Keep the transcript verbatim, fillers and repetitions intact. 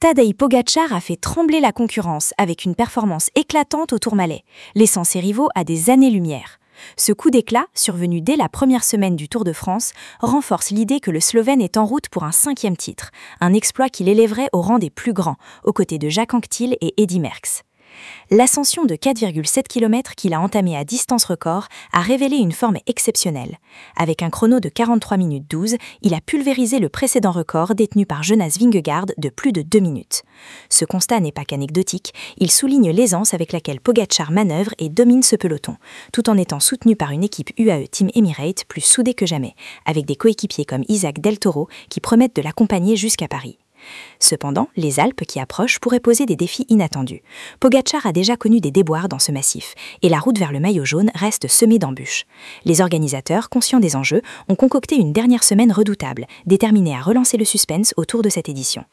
Tadej Pogačar a fait trembler la concurrence avec une performance éclatante au Tourmalet, laissant ses rivaux à des années-lumière. Ce coup d'éclat, survenu dès la première semaine du Tour de France, renforce l'idée que le Slovène est en route pour un cinquième titre, un exploit qui l'élèverait au rang des plus grands, aux côtés de Jacques Anquetil et Eddy Merckx. L'ascension de quatre virgule sept kilomètres qu'il a entamée à distance record a révélé une forme exceptionnelle. Avec un chrono de quarante-trois minutes douze, il a pulvérisé le précédent record détenu par Jonas Vingegaard de plus de deux minutes. Ce constat n'est pas qu'anecdotique, il souligne l'aisance avec laquelle Pogačar manœuvre et domine ce peloton, tout en étant soutenu par une équipe U A E Team Emirates plus soudée que jamais, avec des coéquipiers comme Isaac Del Toro qui promettent de l'accompagner jusqu'à Paris. Cependant, les Alpes qui approchent pourraient poser des défis inattendus. Pogačar a déjà connu des déboires dans ce massif, et la route vers le maillot jaune reste semée d'embûches. Les organisateurs, conscients des enjeux, ont concocté une dernière semaine redoutable, déterminée à relancer le suspense autour de cette édition.